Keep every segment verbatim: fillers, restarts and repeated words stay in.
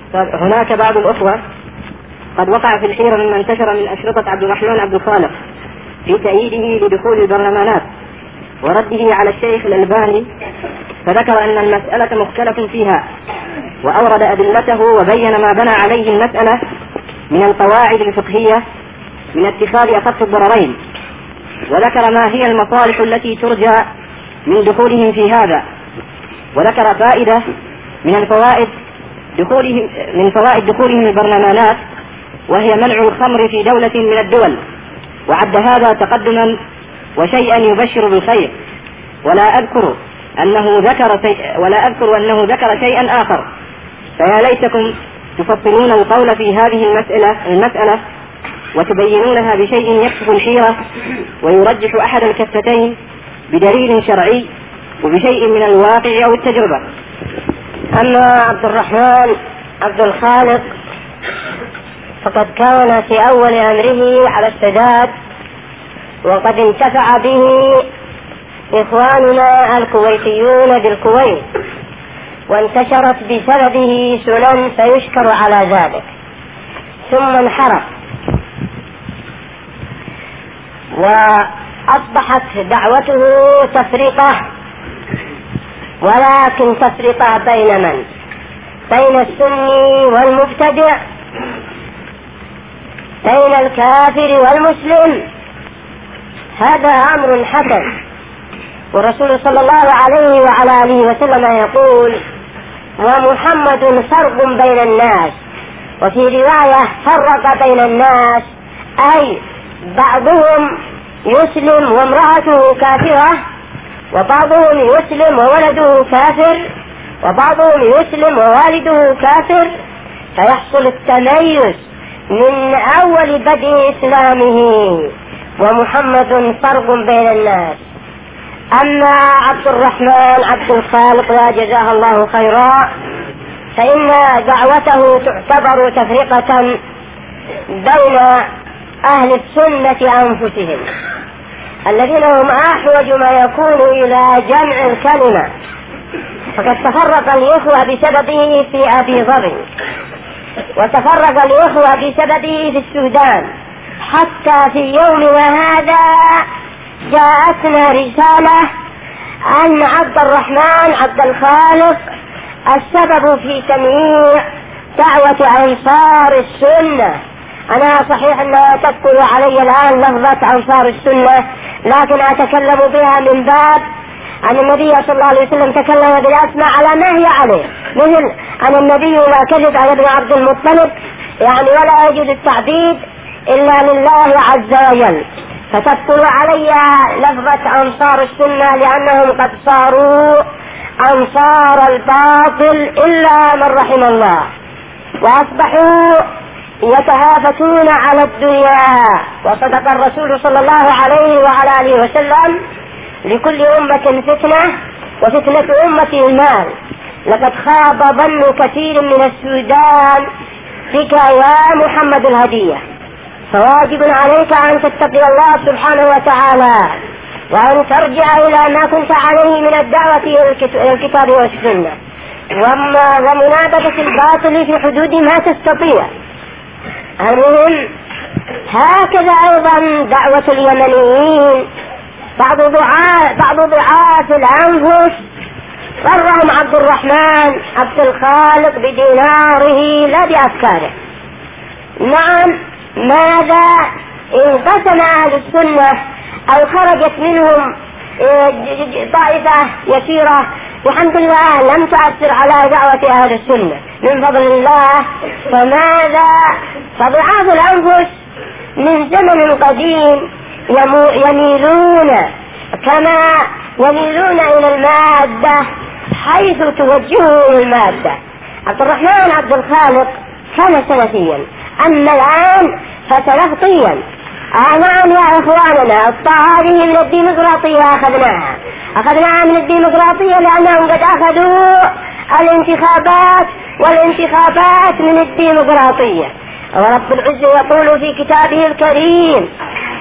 هناك بعض الأخوة قد وقع في الحيرة مما انتشر من أشرطة عبد الرحمن عبد الخالق في تأييده لدخول البرلمانات ورده على الشيخ الألباني، فذكر أن المسألة مختلف فيها وأورد أدلته وبين ما بنى عليه المسألة من القواعد الفقهية من اتخاذ أخف الضررين، وذكر ما هي المصالح التي ترجى من دخولهم في هذا، وذكر فائدة من الفوائد دخولهم من فوائد دخولهم البرلمانات وهي منع الخمر في دولة من الدول، وعد هذا تقدما وشيئا يبشر بالخير. ولا أذكر أنه ذكر ولا أذكر أنه ذكر شيئا آخر، فيا ليتكم تفصلون القول في هذه المسألة المسألة وتبينونها بشيء يكشف الحيرة ويرجح أحد الكفتين بدليل شرعي وبشيء من الواقع أو التجربة. أما عبد الرحمن عبد الخالق فقد كان في أول أمره على السداد، وقد انتفع به إخواننا الكويتيون بالكويت، وانتشرت بسببه سنن فيشكر على ذلك، ثم انحرف وأصبحت دعوته تفرقة، ولكن تفرقة بين من؟ بين السني والمبتدع، بين الكافر والمسلم. هذا أمر حسن، والرسول صلى الله عليه وعلى آله وسلم يقول: ومحمد فرق بين الناس. وفي رواية فرق بين الناس، أي بعضهم يسلم وامرأته كافرة، وبعضهم يسلم وولده كافر، وبعضهم يسلم ووالده كافر، فيحصل التميز من أول بدء إسلامه. ومحمد فرق بين الناس. أما عبد الرحمن عبد الخالق لا جزاه الله خيرا، فإن دعوته تعتبر تفرقة بين أهل السنة أنفسهم، الذين هم أحوج ما يكون إلى جمع الكلمة، فقد تفرق الإخوة بسببه في أبي ظبي، وتفرق الإخوة بسببه في السودان، حتى في يومنا هذا جاءتنا رسالة أن عبد الرحمن عبد الخالق السبب في تمييع دعوة أنصار السنة. أنا صحيح أنها تذكر علي الآن لفظة أنصار السنة، لكن أتكلم بها من باب أن النبي صلى الله عليه وسلم تكلم بالأسماء على ما هي عليه، مثل أن النبي لا كذب على ابن عبد المطلب، يعني ولا يجوز التعبيد إلا لله عز وجل. فتذكر علي لفظة أنصار السنة لأنهم قد صاروا أنصار الباطل إلا من رحم الله، وأصبحوا يتهافتون على الدنيا. وصدق الرسول صلى الله عليه وعلى آله وسلم: لكل أمة فتنة وفتنة أمة المال. لقد خاب ظن كثير من السودان بك يا محمد الهدية، فواجب عليك أن تتقي الله سبحانه وتعالى، وأن ترجع إلى ما كنت عليه من الدعوة إلى الكتاب والسنة، ومنابذة الباطل في حدود ما تستطيع. المهم هكذا أيضا دعوة اليمنيين، بعض ضعاف بعض ضعاف الأنفس غرهم عبد الرحمن عبد الخالق بديناره لا بأفكاره. نعم، ماذا انقسم أهل السنة أو خرجت منهم طائفة يسيرة والحمد لله لم تؤثر على دعوة أهل السنة من فضل الله. فماذا؟ فضعاف الأنفس من زمن قديم يميلون كما يميلون إلى المادة حيث توجهوا المادة. عبد الرحمن عبد الخالق كان سلفيا، أما الآن فسلفطيا. آه نعم يا إخواننا، هذه من الديمقراطية أخذناها أخذناها من الديمقراطية لأنهم قد أخذوا الانتخابات والانتخابات من الديمقراطية. ورب العزة يقول في كتابه الكريم: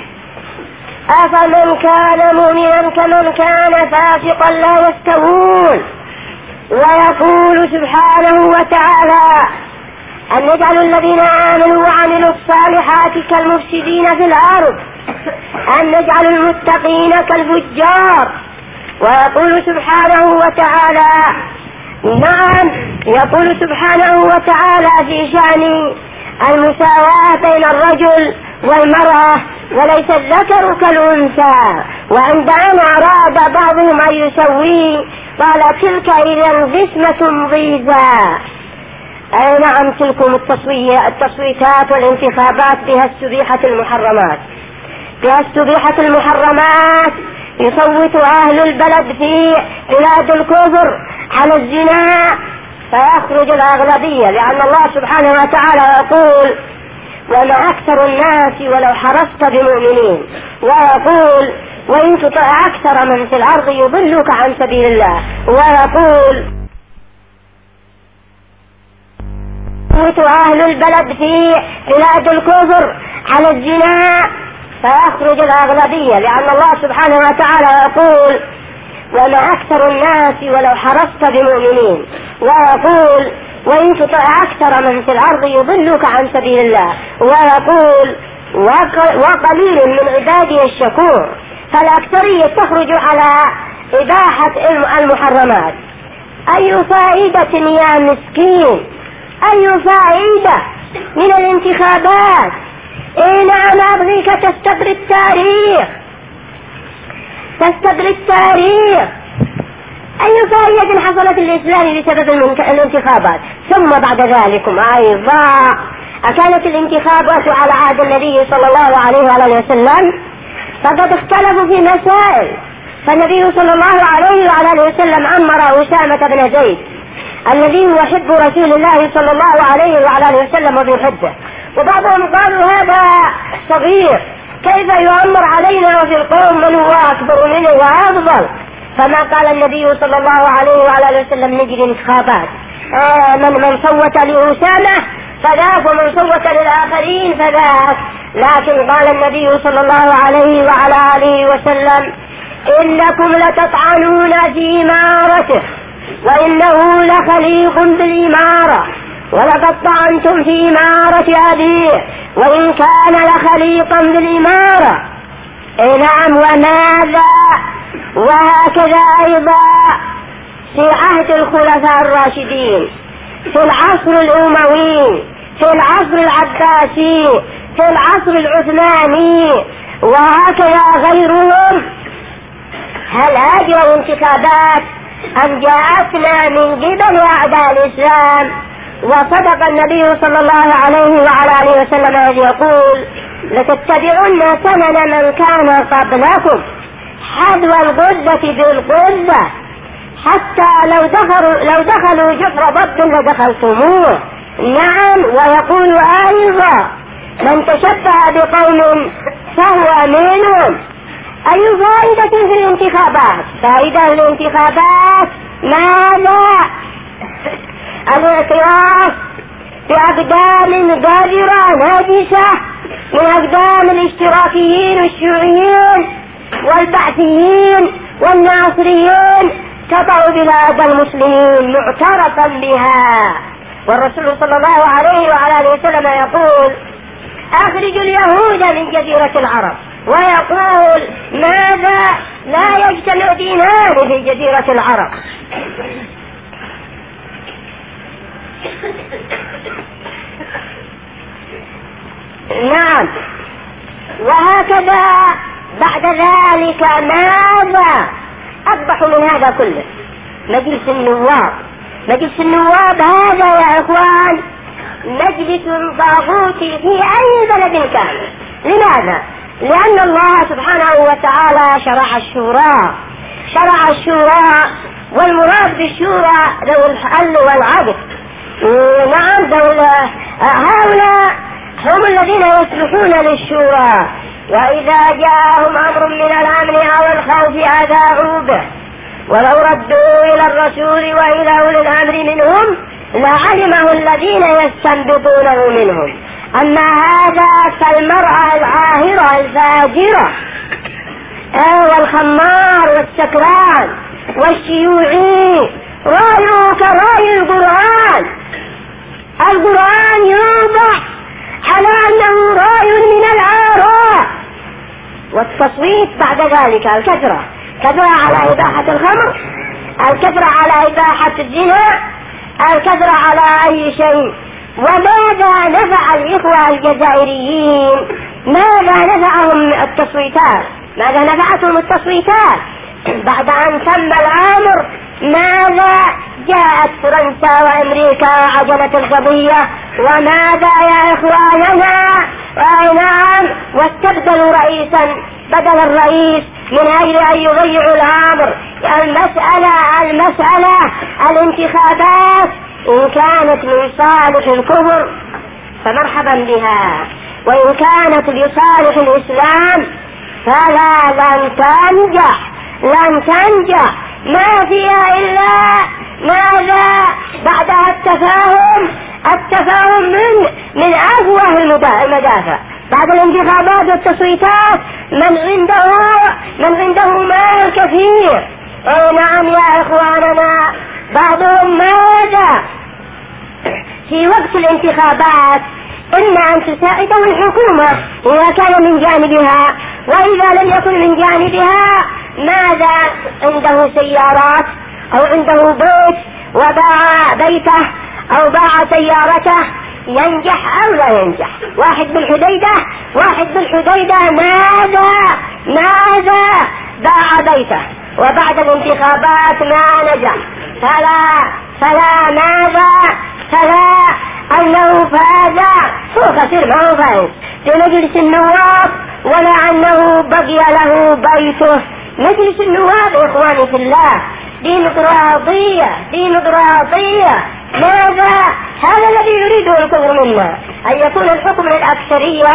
أفمن كان مؤمنا كمن كان فاسقا لا يستوون. ويقول سبحانه وتعالى: أن نجعل الذين آمنوا وعملوا الصالحات كالمفسدين في الأرض، أن نجعل المتقين كالفجار. ويقول سبحانه وتعالى نعم يقول سبحانه وتعالى في شأن المساواة بين الرجل والمرأة وليس الذكر كالأنثى، وعند أن أراد بعضهم أن يسويه قال تلك إذا قسمة ضيزى. أي نعم تلكم التصويتات والانتخابات بها استبيحت المحرمات، بها استبيحت المحرمات. يصوت أهل البلد في بلاد الكفر على الزنا فيخرج الأغلبية، لأن الله سبحانه وتعالى يقول وما أكثر الناس ولو حرصت بمؤمنين، ويقول وإن تطع أكثر من في الأرض يضلك عن سبيل الله، ويقول يصوت أهل البلد في بلاد الكفر على الزنا فيخرج الأغلبية، لأن الله سبحانه وتعالى يقول وما أكثر الناس ولو حرصت بمؤمنين، ويقول وإن تطع أكثر من في الأرض يضلك عن سبيل الله، ويقول وقليل من عبادي الشكور. فالأكثرية تخرج على إباحة المحرمات. أي فائدة يا مسكين، أي فائدة من الانتخابات؟ إيه نعم أبغيك تستقر التاريخ، تستقر التاريخ. أي فائدة حصلت الإسلام بسبب الانتخابات؟ ثم بعد ذلك أيضا أكانت الانتخابات على عهد النبي صلى الله عليه وآله وسلم؟ فقد اختلفوا في مسائل، فالنبي صلى الله عليه وآله وسلم أمر أسامة بن زيد الذي هو حب رسول الله صلى الله عليه وآله وسلم وبيحبه، وبعضهم قالوا هذا صغير كيف يؤمر علينا وفي القوم من هو أكبر منه وأفضل؟ فما قال النبي صلى الله عليه وآله وسلم نجري انتخابات، آه من من صوت لأسامة فذاك ومن صوت للآخرين فذاك. لكن قال النبي صلى الله عليه وعلى آله وسلم إنكم لتطعنون في إمارته وإنه لخليق بالإمارة، ولقد طعنتم في إمارة أبيه وإن كان لخليقا بالإمارة. إيه نعم. وماذا؟ وهكذا أيضا في عهد الخلفاء الراشدين، في العصر الأموي، في العصر العباسي، في العصر العثماني، وهكذا غيرهم. هل هذه الانتخابات أم جاءتنا من قبل أعداء الإسلام؟ وصدق النبي صلى الله عليه وعلى آله وسلم إذ يقول لتتبعن سنن من كان قبلكم حذو الغزة بالغزة حتى لو دخلوا لو دخلوا جحر ضب لدخلتموه. نعم. ويقول أيضا من تشبه بقوم فهو منهم. أي فائدة في الانتخابات؟ فائدة الانتخابات ماذا؟ الاعتراف بأقدام قادرة ناجسة من أقدام الاشتراكيين والشيوعيين والبعثيين والناصريين تطع بلاد المسلمين معترفا بها. والرسول صلى الله عليه وعلى آله وسلم يقول أخرجوا اليهود من جزيرة العرب، ويقول ماذا؟ لا يجتمع دينان في جزيرة العرب. نعم. وهكذا بعد ذلك ماذا؟ أقبح من هذا كله مجلس النواب. مجلس النواب هذا يا إخوان مجلس طاغوتي في أي بلد كان. لماذا؟ لأن الله سبحانه وتعالى شرع الشورى، شرع الشورى، والمراد بالشورى ذو الحل والعقد. نعم. دولة هؤلاء هم الذين يصلحون للشورى، وإذا جاءهم أمر من الأمن أو الخوف أذاعوا به، ولو ردوا إلى الرسول وإلى أولي الأمر منهم لعلمه الذين يستنبطونه منهم. أما هذا فالمرأة العاهرة الفاجرة والخمار والسكران والشيوعي رأيه كرأي القرآن. القرآن التصويت بعد ذلك الكثرة، كثرة على إباحة الخمر، الكثرة على إباحة الزنا، الكثرة على أي شيء. وماذا نفع الإخوة الجزائريين؟ ماذا نفعهم التصويتات؟ ماذا نفعتهم التصويتات بعد أن تم الأمر؟ ماذا جاءت فرنسا وأمريكا عجلت القضية؟ وماذا يا إخواننا؟ نعم، واستبدلوا رئيسا بدل الرئيس من أجل أن يضيعوا الأمر. المسألة المسألة الانتخابات إن كانت من صالح الكفر فمرحبا بها، وإن كانت لصالح الإسلام فلا لن تنجح لن تنجح. ما فيها إلا ماذا بعدها التفاهم التفاهم من من أفوه المدافع. بعد الانتخابات والتصويتات من عنده من عنده مال كثير. أي نعم يا إخواننا، بعضهم ماذا في وقت الانتخابات إما أن تساعده الحكومة إذا كان من جانبها، وإذا لم يكن من جانبها ماذا عنده سيارات أو عنده بيت وباع بيته أو باع سيارته، ينجح أو لا ينجح. واحد بالحديدة واحد بالحديدة ماذا ماذا باع بيته وبعد الانتخابات ما نجح، فلا فلا ماذا فلا أنه فاز هو خسر ما هو فاز في مجلس النواب، ولا أنه بقي له بيته. مجلس النواب إخواني في الله ديمقراطية ديمقراطية ماذا؟ هذا الذي يريده الكفر منا، أن يكون الحكم للأكثرية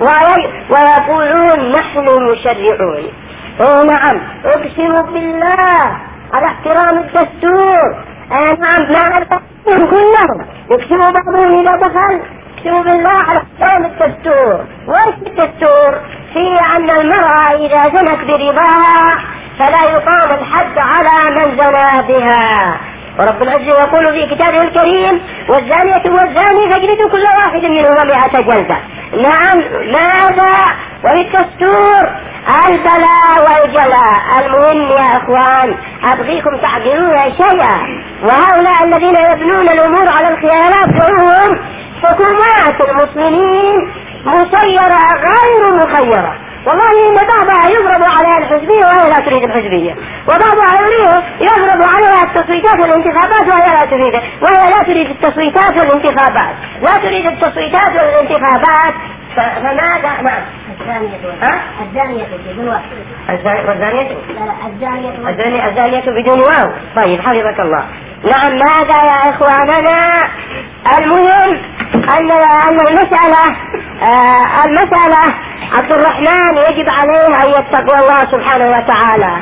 ويقولون نحن مشرعون. أو نعم، اقسموا بالله على احترام الدستور. أي نعم، مع القانون كلهم يقسموا بعضهم إذا دخل، اقسموا بالله على احترام الدستور. وإيش الدستور؟ في أن المرأة إذا زنت برضاها فلا يقام الحد على من زنى بها. ورب العزة يقول في كتابه الكريم: والزانية والزاني فاجلدوا كل واحد منهما مئة جلدة. نعم، ماذا؟ والدستور البلاء والجلاء. المهم يا اخوان، ابغيكم تعقلون شيئا. وهؤلاء الذين يبنون الامور على الخيارات وهم حكومات المسلمين مسيرة غير مخيرة. والله إن بعضها يضرب عليها الحزبية وهي لا تريد الحزبية، وبعضها يضرب عليها التصويتات والانتخابات وهي لا تريد وهي لا تريد التصويتات والانتخابات لا تريد التصويتات والانتخابات. فماذا؟ نعم، الزانية الزانية بدون واو. الزانية الزانية الزانية بدون واو. طيب حفظك الله. نعم، ماذا يا إخواننا؟ المهم أن أن المسألة آه المسألة عبد الرحمن يجب عليه أن يتقي الله سبحانه وتعالى،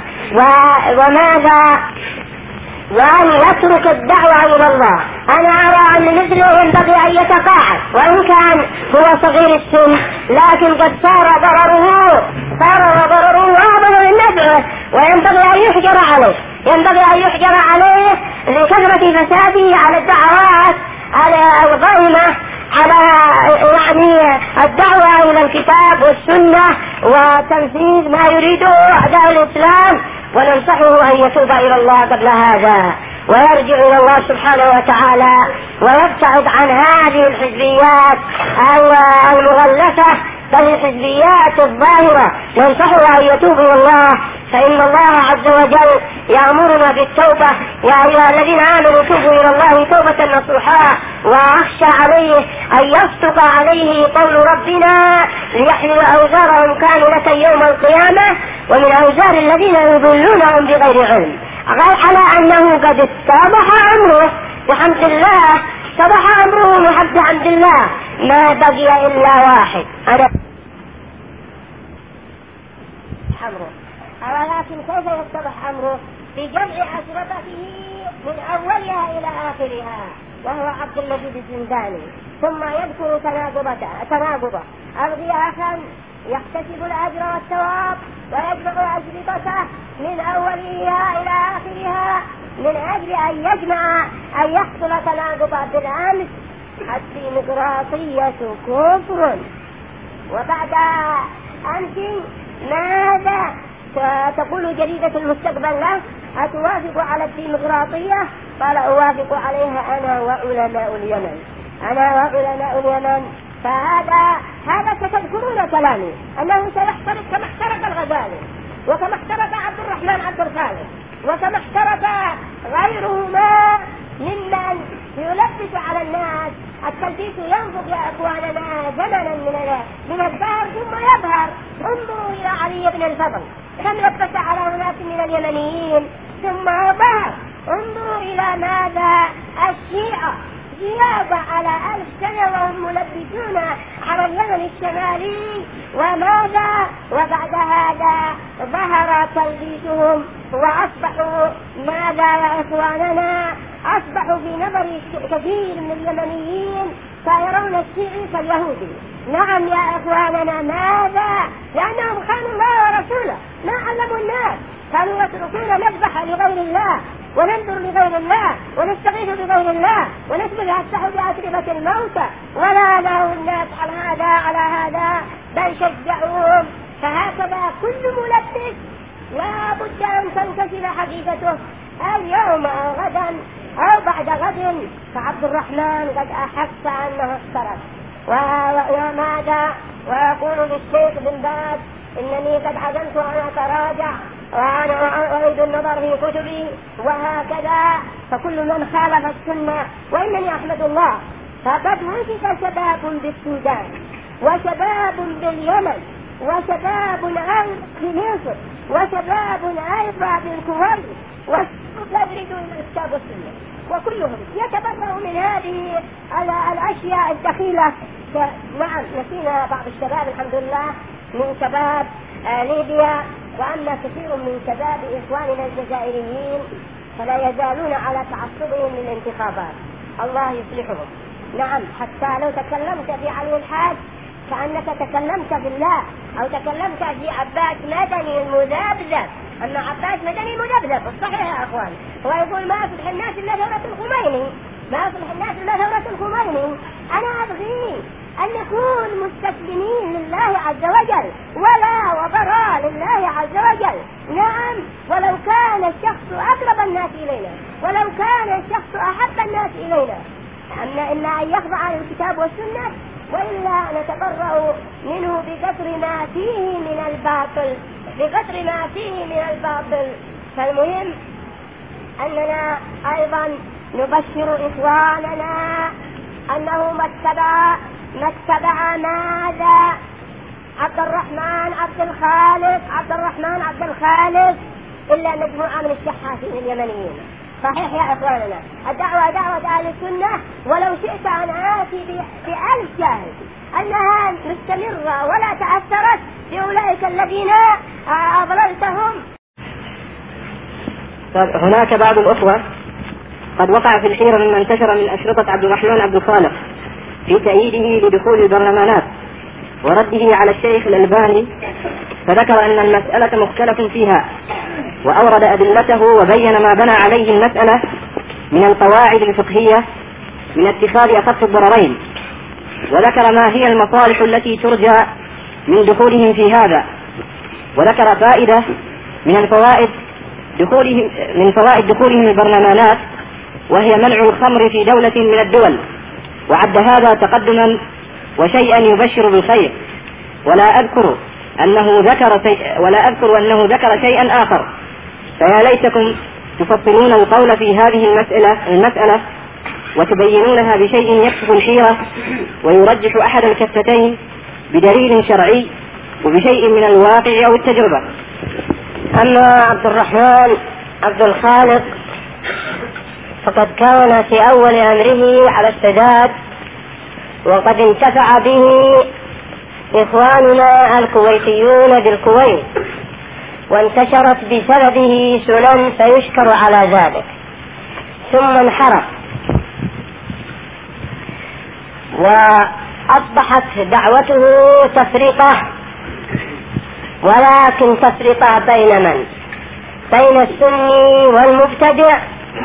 وماذا؟ وأن يترك الدعوة إلى الله. أنا أرى أن مثله ينبغي أن يتقاعد، وإن كان هو صغير السن لكن قد صار ضرره صار ضرره أعظم من نفعه، وينبغي أن يحجر عليه ينبغي أن يحجر عليه لكثرة فساده على الدعوات على الغيمة، على يعني الدعوة إلى الكتاب والسنة وتنفيذ ما يريده أعداء الإسلام. وننصحه أن يتوب إلى الله قبل هذا ويرجع إلى الله سبحانه وتعالى ويبتعد عن هذه الحزبيات المغلفة بل الحزبيات الظاهرة. ننصحه أن يتوب إلى الله، فإن الله عز وجل يأمرنا بالتوبة: يا أيها الذين آمنوا توبوا إلى الله توبة نصوحا. وأخشى عليه أن يصدق عليه قول ربنا: ليحمل أوزارهم كاملة يوم القيامة ومن أوزار الذين يضلونهم بغير علم. على أنه قد اتضح أمره بحمد الله، اتضح أمره بحمد الله، ما بقي إلا واحد أنا أمره. ولكن كيف يتضح أمره؟ بجمع أشرطته من أولها إلى آخرها، وهو عبد المجيد الزنداني. ثم يذكر تناقضه: أبغي أخا يحتسب الأجر والثواب ويجمع أشرطته من أولها إلى آخرها من أجل أن يجمع أن يحصل تناقض بالأمس. الديمقراطية كفر، وبعد أمس ماذا تقول جريدة المستقبل له؟ أتوافق على الديمقراطية؟ قال أوافق عليها أنا وعلماء اليمن، أنا وعلماء اليمن. فهذا هذا ستذكرون كلامي أنه سيحترق كما احترق الغزالي، وكما احترق عبد الرحمن عبد الخالق، وكما احترق غيرهما ممن يلبس على الناس. التلبيس ينفق يا اخواننا زمنا من من الدهر ثم يظهر. انظروا الى علي بن الفضل كم لبس على اناس من اليمنيين ثم ظهر. انظروا الى ماذا الشيعة زيادة على ألف سنة وهم ملبسون على اليمن الشمالي، وماذا وبعد هذا ظهر تلبيسهم وأصبحوا ماذا يا إخواننا؟ أصبحوا في نظر كثير من اليمنيين فيرون الشيعي كاليهودي. نعم يا إخواننا، ماذا؟ لأنهم خانوا الله ورسوله، ما علموا الناس، كانوا يتركون نذبح لغير الله وننظر لغير الله ونستغيث بغير الله ونسبح حتى بأتربة الموتى، ولا له الناس على هذا على هذا بل شجعوهم. فهكذا كل ملبس لا بد أن تنكسر حقيقته اليوم أو غدا أو بعد غد. فعبد الرحمن قد أحس أنه اخترق وماذا ويقول للشيخ بن باز إنني قد عزمت أن أتراجع وأنا أريد النظر في كتبي وهكذا. فكل من خالف السنة، وإنني أحمد الله فقد وجد شباب بالسودان وشباب باليمن وشباب أيضا في مصر وشباب أيضا بالكويت ويدرسون الكتاب والسنة، وكلهم يتبرأوا من هذه الأشياء الدخيلة. نعم نسينا بعض الشباب الحمد لله من شباب ليبيا، وأما كثير من شباب إخواننا الجزائريين فلا يزالون على تعصبهم للانتخابات، الله يصلحهم. نعم حتى لو تكلمت في علي الحاج كأنك تكلمت بالله، أو تكلمت في عباس مدني المذبذب. أما عباس مدني مذبذب الصحيح يا أخوان، هو يقول ما أصلح الناس إلا ثورة الخميني، ما أصلح الناس إلا ثورة الخميني. أنا أبغي أن نكون مستسلمين لله عز وجل ولا وبراء لله عز وجل. نعم ولو كان الشخص أقرب الناس إلينا، ولو كان الشخص أحب الناس إلينا، أما إلا أن يخضع للكتاب والسنة، وإلا نتبرأ منه بقدر ما فيه من الباطل، بقدر ما فيه من الباطل. فالمهم أننا أيضا نبشر إخواننا أنه ما اتبع ما اتبع ماذا عبد الرحمن عبد الخالق عبد الرحمن عبد الخالق إلا مجموعة من الشحاتين اليمنيين. صحيح يا إخواننا، الدعوة دعوة أهل السنة، ولو شئت أن آتي بألف شاهد أنها مستمرة ولا تأثرت بأولئك الذين أضللتهم. هناك بعض الأخوة قد وقع في الحيرة مما انتشر من أشرطة عبد الرحمن عبد الخالق في تأييده لدخول البرلمانات ورده على الشيخ الألباني، فذكر أن المسألة مختلف فيها، وأورد أدلته وبين ما بنى عليه المسألة من القواعد الفقهية من اتخاذ أخف الضررين، وذكر ما هي المصالح التي ترجى من دخولهم في هذا، وذكر فائدة من الفوائد دخولهم من فوائد دخولهم البرلمانات، وهي منع الخمر في دولة من الدول، وعد هذا تقدما وشيئا يبشر بالخير. ولا أذكر أنه ذكر شيء ولا أذكر أنه ذكر شيئا آخر، فيا ليتكم تفصلون القول في هذه المسألة المسألة وتبينونها بشيء يكشف الحيرة ويرجح أحد الكفتين بدليل شرعي وبشيء من الواقع أو التجربة. أما عبد الرحمن عبد الخالق فقد كان في أول أمره على السداد، وقد انتفع به إخواننا الكويتيون بالكويت، وانتشرت بسببه سنن فيشكر على ذلك، ثم انحرف وأصبحت دعوته تفرقة، ولكن تفرقة بين من؟ بين السني والمبتدع،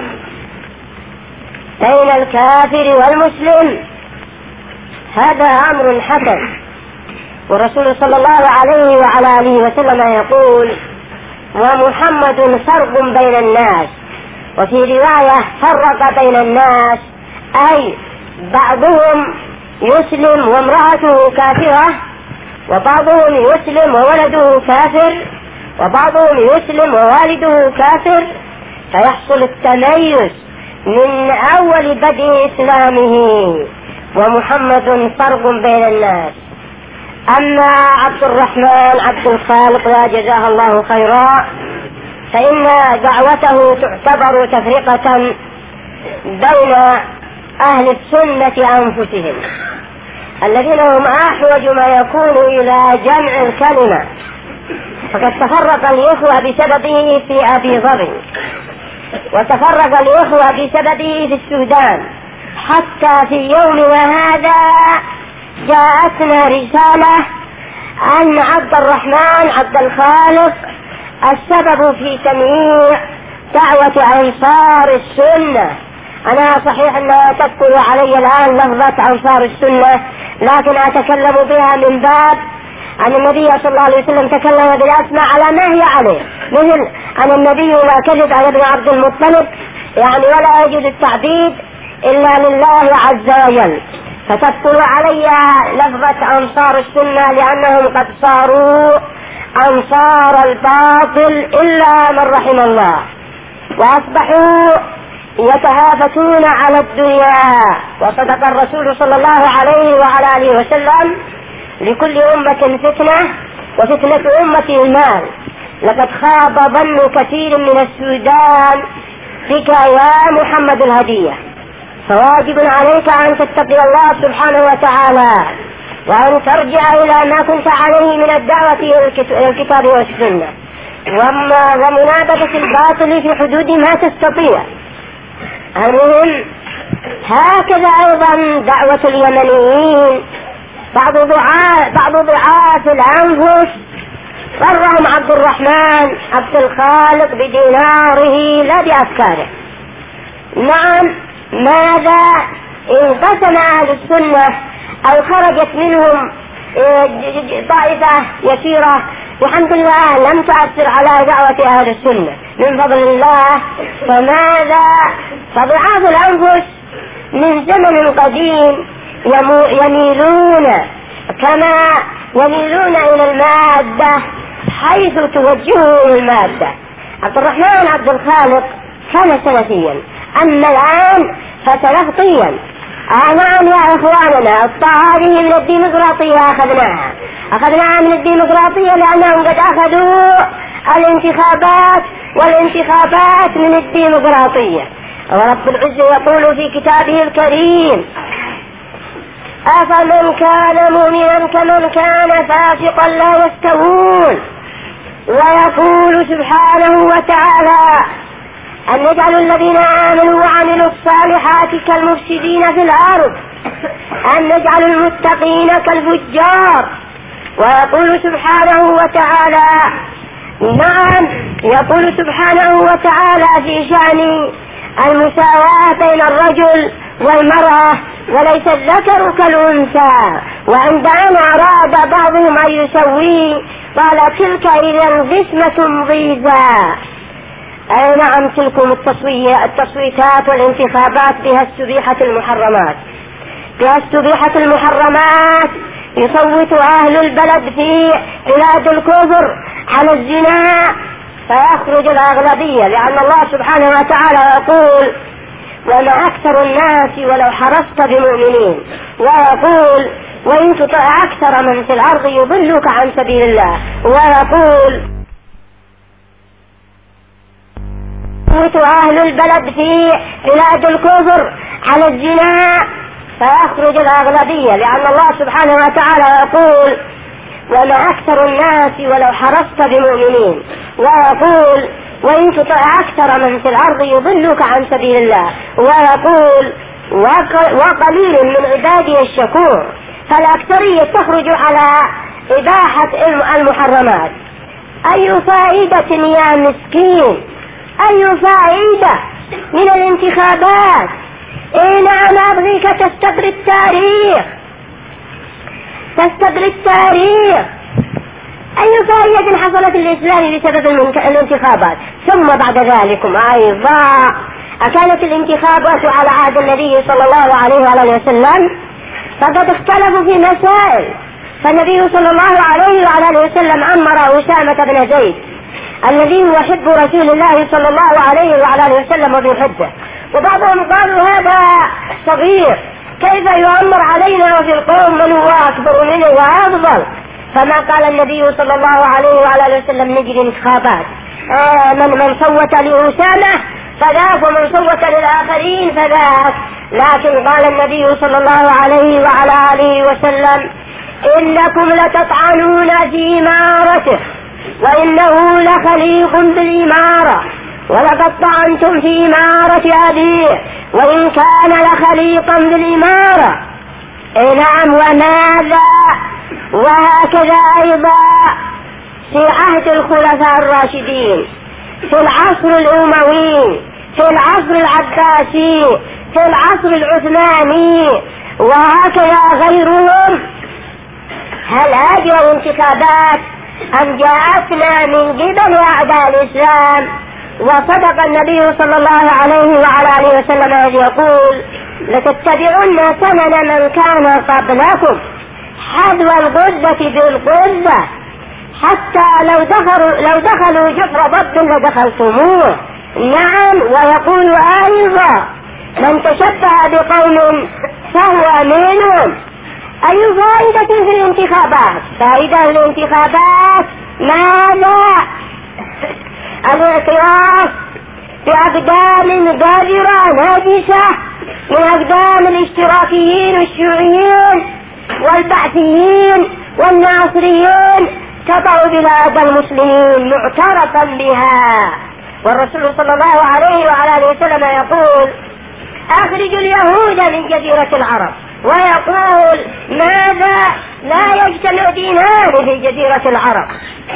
بين الكافر والمسلم. هذا أمر حسن، والرسول صلى الله عليه وعلى آله وسلم يقول: ومحمد فرق بين الناس. وفي رواية: فرق بين الناس، أي بعضهم يسلم وامرأته كافرة، وبعضهم يسلم وولده كافر، وبعضهم يسلم ووالده كافر، فيحصل التميز من أول بدء إسلامه. ومحمد فرق بين الناس. أما عبد الرحمن عبد الخالق لا جزاه الله خيرا، فإن دعوته تعتبر تفرقة بين أهل السنة أنفسهم، الذين هم أحوج ما يكون إلى جمع الكلمة، فقد تفرق الإخوة بسببه في أبي ظبي، وتفرق الإخوة بسببه في السودان، حتى في يومنا هذا جاءتنا رسالة أن عبد الرحمن عبد الخالق السبب في تمييع دعوة أنصار السنة. أنا صحيح أنها تدخل علي الآن لفظة أنصار السنة، لكن أتكلم بها من باب أن النبي صلى الله عليه وسلم تكلم بالأسماء على ما هي عليه، مثل أن النبي لا كذب على ابن عبد المطلب، يعني ولا يجوز التعبيد إلا لله عز وجل، فتدخل علي لفظة أنصار السنة لأنهم قد صاروا أنصار الباطل إلا من رحم الله، وأصبحوا يتهافتون على الدنيا. وصدق الرسول صلى الله عليه وعلى آله وسلم: لكل أمة فتنة وفتنة أمة المال. لقد خاب ظن كثير من السودان بك يا محمد الهدية، فواجب عليك أن تتقي الله سبحانه وتعالى، وأن ترجع إلى ما كنت عليه من الدعوة إلى الكتاب والسنة، ومنابذة الباطل في حدود ما تستطيع. المهم هكذا أيضا دعوة اليمنيين، بعض ضعاف بعض ضعاف الأنفس غرهم عبد الرحمن عبد الخالق بديناره لا بأفكاره. نعم، ماذا انقسم أهل السنة أو خرجت منهم طائفة يسيرة والحمد لله لم تؤثر على دعوة أهل السنة من فضل الله. فماذا؟ فضعاف الأنفس من زمن قديم يميلون كما يميلون إلى المادة حيث توجهوا إلى المادة. عبد الرحمن عبد الخالق كان سلفيا، أما الآن فسلفطيا. آه نعم يا إخواننا، الطاعة هذه من الديمقراطية أخذناها أخذناها من الديمقراطية لأنهم قد أخذوا الانتخابات والانتخابات من الديمقراطية. ورب العزة يقول في كتابه الكريم: أفمن كان مؤمنا كمن كان فاسقا لا يستوون. ويقول سبحانه وتعالى: أن نجعل الذين آمنوا وعملوا الصالحات كالمفسدين في الأرض، أن نجعل المتقين كالفجار. ويقول سبحانه وتعالى نعم يقول سبحانه وتعالى في شأن المساواة بين الرجل والمرأة: وليس الذكر كالأنثى. وعند أن أراد بعضهم أن يسويه قال: تلك إذا قسمة ضيزى. أي نعم، تلكم التصويتات والانتخابات بها استبيحة المحرمات بها استبيحة المحرمات يصوت أهل البلد في بلاد الكفر على الزنا فيخرج الأغلبية، لأن الله سبحانه وتعالى يقول: وما أكثر الناس ولو حرصت بمؤمنين. ويقول: وإن تطع أكثر من في الأرض يضلوك عن سبيل الله. ويقول: يصوت أهل البلد في بلاد الكفر على الزنا فيخرج الأغلبية، لأن الله سبحانه وتعالى يقول: وما أكثر الناس ولو حرصت بمؤمنين. ويقول: وإن تطع أكثر من في الأرض يضلوك عن سبيل الله. ويقول: وقليل من عبادي الشكور. فالأكثرية تخرج على إباحة المحرمات. أي فائدة يا مسكين، أي فائدة من الانتخابات؟ إيه نعم، أبغيك تستقر التاريخ. تستقرئ التاريخ أي فائدة حصلت للإسلام بسبب الانتخابات. ثم بعد ذلك أيضا أكانت الانتخابات على عهد النبي صلى الله عليه وآله وسلم فقد اختلفوا في مسائل، فالنبي صلى الله عليه وآله وسلم أمر أسامة بن زيد الذي هو حب رسول الله صلى الله عليه وآله وسلم وبيحبه، وبعضهم قالوا هذا صغير كيف يؤمر علينا وفي القوم من هو أكبر منه وأفضل، فما قال النبي صلى الله عليه وآله وسلم نجري انتخابات آه من من صوت لأسامة فذاك ومن صوت للآخرين فذاك، لكن قال النبي صلى الله عليه وعلى آله وسلم إنكم لتطعنون في إمارته وإنه لخليق بالإمارة ولقد طعنتم في إمارة أبيه وإن كان لخليقا بالإمارة. نعم. وماذا وهكذا أيضا في عهد الخلفاء الراشدين، في العصر الأموي، في العصر العباسي، في العصر العثماني، وهكذا غيرهم. هل هذه الانتخابات أم جاءتنا من قبل أعداء الإسلام؟ وصدق النبي صلى الله عليه وعلى آله وسلم الذي يقول لتتبعن سنن من كان قبلكم حذو الغزة بالغزة حتى لو دخلوا لو دخلوا جحر ضب لدخلتموه. نعم. ويقول أيضا من تشبه بقوم فهو منهم. أي فائدة في الانتخابات؟ فائدة الانتخابات ماذا؟ الاعتراف بأقدام قادرة ناجسة من أقدام الاشتراكيين والشيوعيين والبعثيين والناصريين تضع بلاد المسلمين معترفا بها. والرسول صلى الله عليه وعلى اله وسلم يقول أخرجوا اليهود من جزيرة العرب، ويقول ماذا؟ لا يجتمع دينان في جزيرة العرب.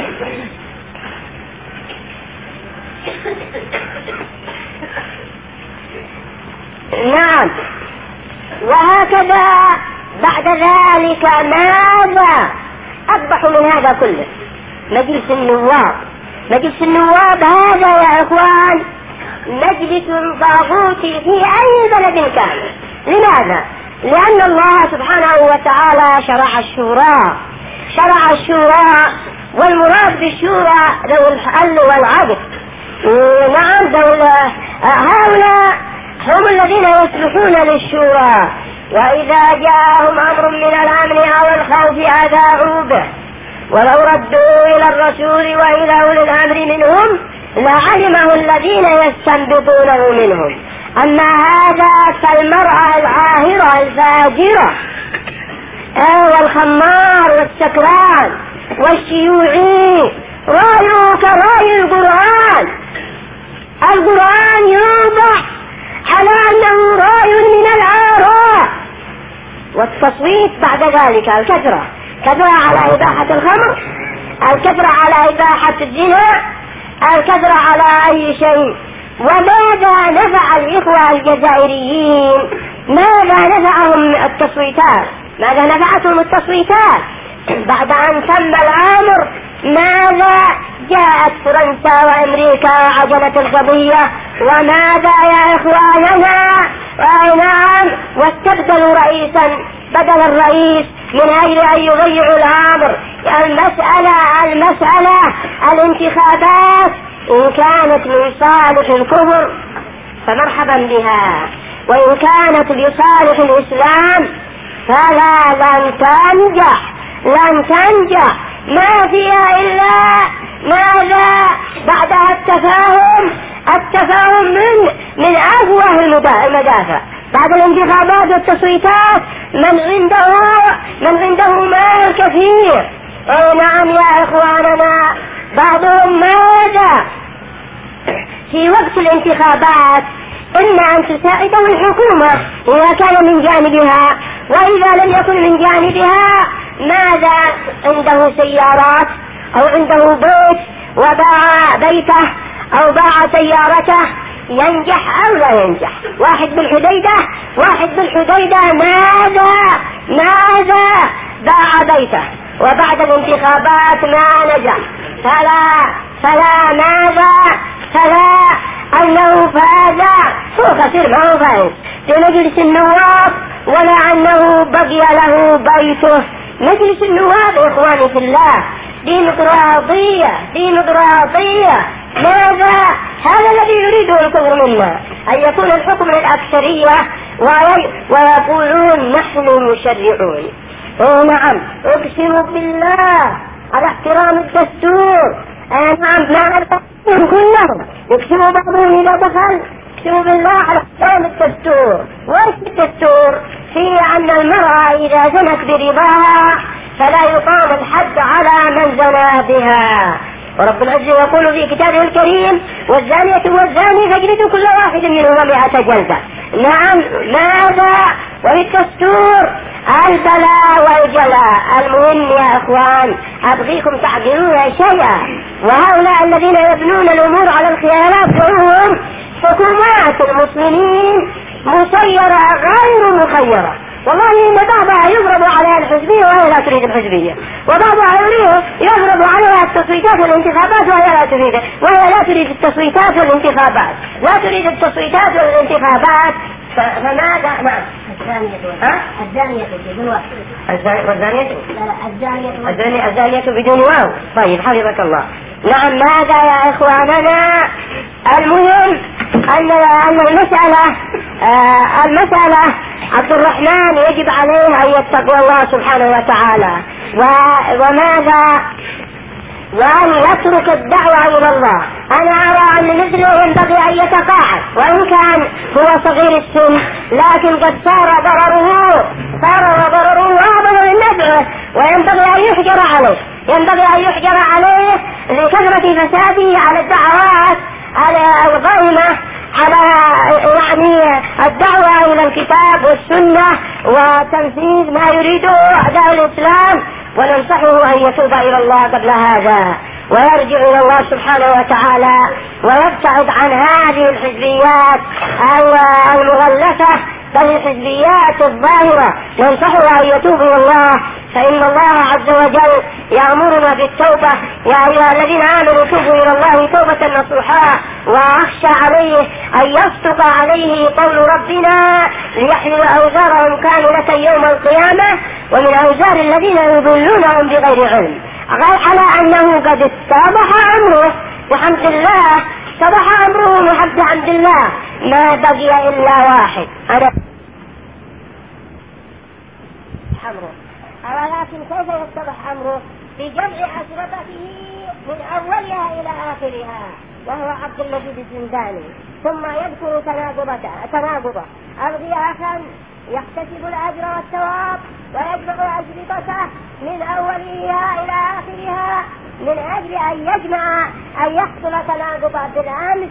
نعم. وهكذا بعد ذلك ماذا؟ أقبح من هذا كله مجلس النواب. مجلس النواب هذا يا إخوان مجلس طاغوتي في أي بلد كان. لماذا؟ لأن الله سبحانه وتعالى شرع الشورى شرع الشورى والمراد بالشورى ذو الحل والعقد. نعم. دولة هؤلاء هم الذين يصلحون للشورى، وإذا جاءهم أمر من الأمن أو الخوف أذاعوا به ولو ردوا إلى الرسول وإلى أولي الأمر منهم لعلمه الذين يستنبطونه منهم. أما هذا كالمرأة العاهرة الفاجرة والخمار والسكران والشيوعي رأيه كرأي القرآن. القرآن يوضع على أنه رأي من الآراء، والتصويت بعد ذلك الكثرة كثرة على إباحة الخمر، الكثرة على إباحة الزنا، الكثرة على أي شيء. وماذا نفع الإخوة الجزائريين؟ ماذا نفعهم التصويتات؟ ماذا نفعتهم التصويتات؟ بعد أن تم الأمر ماذا؟ جاءت فرنسا وأمريكا وعجلت القضية. وماذا يا إخواننا؟ نعم. واستبدلوا رئيسا بدل الرئيس من أجل أن يضيعوا الأمر. المسألة المسألة الانتخابات إن كانت من صالح الكفر فمرحبا بها، وإن كانت لصالح الإسلام فلا لن تنجح لن تنجح. ما فيها إلا ماذا؟ بعدها التفاهم التفاهم من من أفوه المدافع. بعد الانتخابات والتصويتات من عنده من عنده مال كثير. أي نعم يا إخواننا. بعضهم ماذا؟ في وقت الانتخابات إما أن تساعده الحكومة إذا كان من جانبها، وإذا لم يكن من جانبها ماذا؟ عنده سيارات أو عنده بيت وباع بيته أو باع سيارته، ينجح أو لا ينجح. واحد بالحديدة واحد بالحديدة ماذا؟ ماذا؟ باع بيته وبعد الانتخابات ما نجح، فلا فلا ماذا فلا أنه فاز، هو خسر ما هو فايز بمجلس النواب، ولا أنه بقي له بيته. مجلس النواب إخواني في الله ديمقراطية ديمقراطية ماذا؟ هذا الذي يريده الكفر منا، أن يكون الحكم للأكثرية ويقولون نحن مشرعون. أو نعم، اقسم بالله على احترام الدستور. أي نعم، ما أعرفهم كلهم يقسم بعضهم إذا دخل، اقسم بالله على احترام الدستور. وإيش الدستور؟ في أن المرأة إذا زنت برضاها فلا يقام الحد على من زنى بها. ورب العزة يقول في كتابه الكريم: والزانية والزاني فاجلدوا كل واحد منهما مئة جلدة. نعم، ماذا؟ والدستور البلاء والجلاء. المهم يا اخوان ابغيكم تعقلون شيئا، وهؤلاء الذين يبنون الامور على الخيارات فهم حكومات المسلمين مسيرة غير مخيرة. والله إن بعضها يضرب عليها الحزبية وهي لا تريد الحزبية، وبعضها يضرب عليها التصويتات والانتخابات وهي لا تريد وهي لا تريد التصويتات والانتخابات لا تريد التصويتات والانتخابات. فماذا؟ نعم، الزانية الزانية بدون واو. الزانية الزانية الزانية بدون واو. طيب حفظك الله. نعم، ماذا يا إخواننا؟ المهم أن أن المسألة آه المسألة عبد الرحمن يجب عليه أن يتقوى الله سبحانه وتعالى، وماذا؟ وأن يترك الدعوة إلى الله. أنا أرى أن مثله ينبغي أن يتقاعد، وإن كان هو صغير السن لكن قد صار ضرره صار ضرره أعظم من نفعه، وينبغي أن يحجر عليه ينبغي أن يحجر عليه لكثرة فساده على الدعوات على الغيمة، على يعني الدعوة إلى الكتاب والسنة وتنفيذ ما يريده أعداء الإسلام. وننصحه أن يتوب إلى الله قبل هذا ويرجع إلى الله سبحانه وتعالى ويبتعد عن هذه الحزبيات المغلفة بل الحزبيات الظاهرة. ننصحه أن يتوب إلى الله، فإن الله عز وجل يأمرنا بالتوبة: يا أيها الذين آمنوا توبوا إلى الله توبة نصوحا. وأخشى عليه أن يصدق عليه قول ربنا: ليحمل أوزارهم كاملة يوم القيامة ومن أوزار الذين يضلونهم بغير علم. على أنه قد اتضح أمره بحمد الله، اتضح أمره بحمد حمد الله، ما بقي إلا واحد أنا أمره. ولكن كيف يتضح أمره؟ بجمع أشرطته من أولها إلى آخرها، وهو عبد المجيد الزنداني. ثم يذكر تناقضه: أرضياخا يحتسب الأجر والثواب ويجمع أشرطته من أولها إلى آخرها من أجل أن يجمع أن يحصل تناقض بالأمس.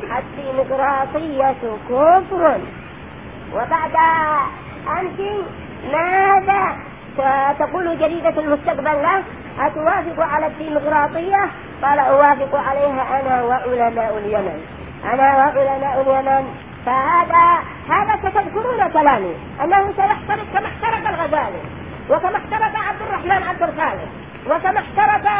الديمقراطية كفر. وبعد أمس ماذا تقول جريدة المستقبل له؟ أتوافق على الديمقراطية؟ قال: أوافق عليها أنا وعلماء اليمن أنا وعلماء اليمن. فهذا هذا ستذكرون كلامي أنه سيحترق كما احترق الغزالي، وكما احترق عبد الرحمن عبد الخالق، وكما احترق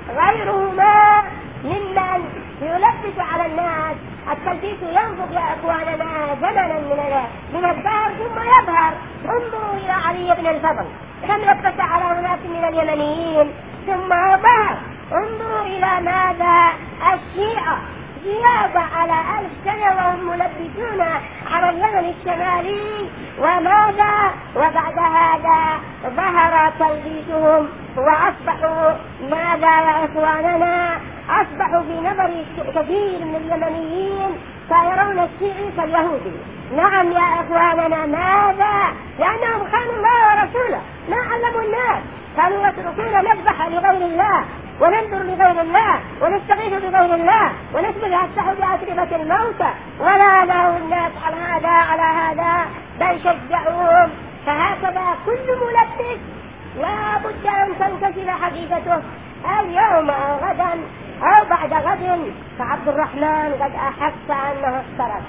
غيرهما ممن يلبس على الناس. التلبيس ينفق يا اخواننا زمنا من من الدهر ثم يظهر. انظروا الى علي بن الفضل كم لبس على اناس من اليمنيين ثم ظهر. انظروا الى ماذا الشيعة زيادة على ألف سنة وهم ملبسون على اليمن الشمالي، وماذا؟ وبعد هذا ظهر تلبيسهم وأصبحوا ماذا يا إخواننا؟ أصبحوا في نظر كثير من اليمنيين سيرون الشيعي كاليهودي. نعم يا إخواننا، ماذا؟ لأنهم خانوا الله ورسوله، ما علموا الناس، كانوا يتركون نذبح لغير الله وننظر لغير الله ونستغيث بغير الله ونسبل السحر بأتربة الموتى، ولا له الناس على هذا على هذا بل شجعوهم. فهكذا كل ملبس لا بد أن تنكشف حقيقته اليوم أو غدا أو بعد غد. فعبد الرحمن قد أحس أنه اخترق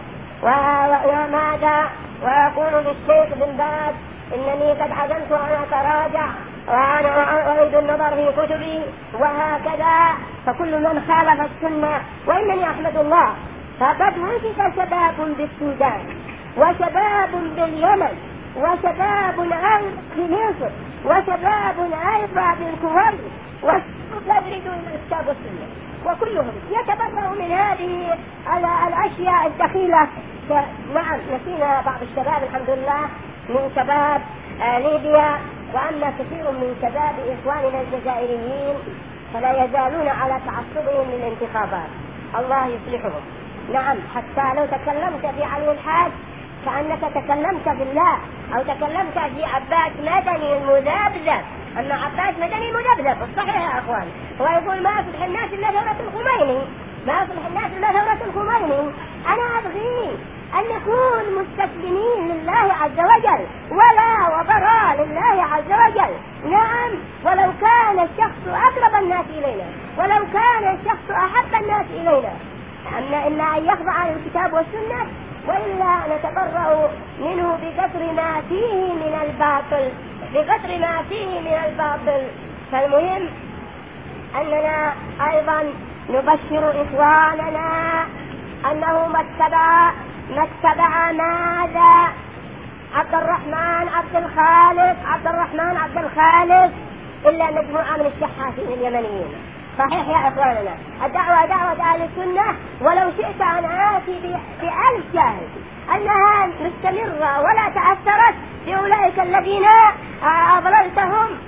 وماذا ويقول للشيخ بن باز: إنني قد عزمت أن أتراجع وأعيد النظر في كتبي وهكذا. فكل من خالف السنة، وإنني أحمد الله فقد وجد شباب بالسودان وشباب باليمن وشباب في مصر وشباب أيضا بالكويت ويبردون الكتاب والسنة، وكلهم يتبرأ من هذه الأشياء الدخيلة. نعم نسينا بعض الشباب الحمد لله من شباب ليبيا، وأما كثير من شباب إخواننا الجزائريين فلا يزالون على تعصبهم للانتخابات، الله يصلحهم. نعم حتى لو تكلمت في علي الحاج كأنك تكلمت بالله، أو تكلمت في عباس مدني المذبذب، أن عباس مدني مذبذب الصحيح يا أخوان، هو يقول ما أصلح الناس إلا ثورة الخميني، ما أصلح الناس إلا ثورة الخميني. أنا أبغي أن نكون مستسلمين لله عز وجل ولا وبراء لله عز وجل. نعم ولو كان الشخص أقرب الناس إلينا، ولو كان الشخص أحب الناس إلينا، أما إلا أن يخضع للكتاب والسنة، وإلا نتبرأ منه بقدر ما فيه من الباطل، بقدر ما فيه من الباطل. فالمهم أننا أيضا نبشر إخواننا أنه ما اتبع ما اتبع ماذا عبد الرحمن عبد الخالق عبد الرحمن عبد الخالق إلا مجموعة من الشحاتين اليمنيين. صحيح يا إخواننا، الدعوة دعوة أهل السنة، ولو شئت أن آتي بألف جاهل أنها مستمرة ولا تأثرت بأولئك الذين أضللتهم